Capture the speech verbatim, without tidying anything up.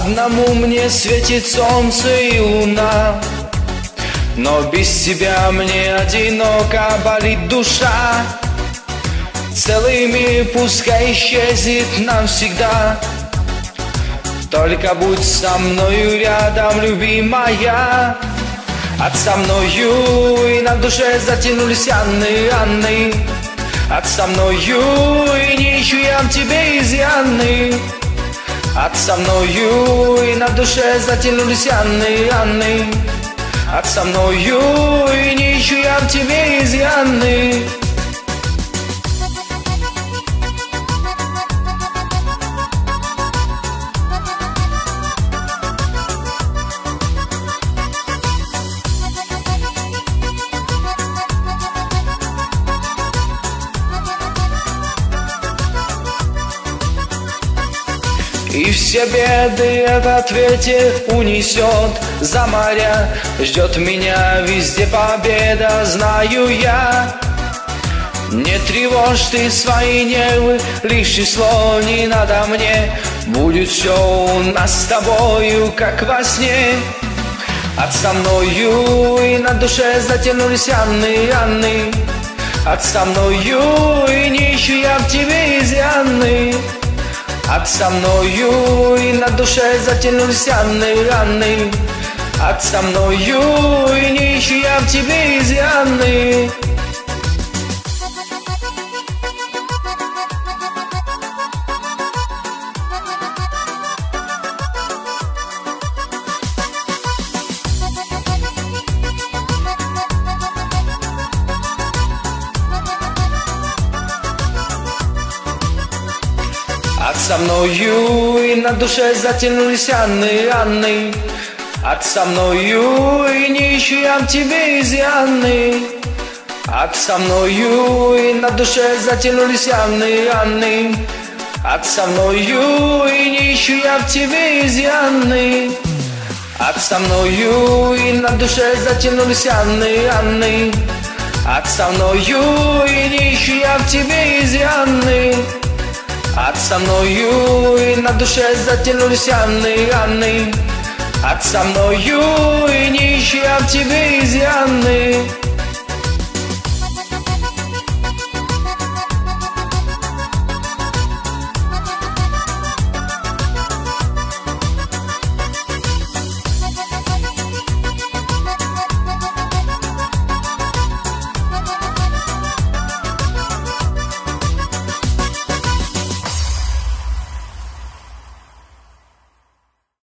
Одному мне светит солнце и луна, но без тебя мне одиноко болит душа. Целый мир пускай исчезнет навсегда, только будь со мною рядом, любимая. От со мною и на душе затянулись Анны, Анны. От со мною и не ищу я в тебе изъяны. От со мною и на душе затянулись Анны, Анны. От со мною и не ищу я в тебе изъяны. И все беды этот ветер унесет за моря. Ждет меня везде победа, знаю я. Не тревожь ты свои нервы, лишь число не надо мне. Будет все у нас с тобою, как во сне. От со мною и на душе затянулись Анны, Анны. От со мною и не ищу я в тебе изъяны. От со мною и на душе затянулись Анны, Анны. От со мною и не ищу я в тебе изъяны. От со мною и на душе затянулись Анны, Анны. От со мною и не ищу я в тебе изъяны. От со мною и на душе затянулись Анны, Анны. От со мною и не ищу я в тебе изъяны. От со мною и на душе затянулись Анны, Анны. От со мною и не ищу я в тебе изъяны. От со мною и на душе затянулись Анны, Анны. От со мною и не ищу я в тебе изъяны.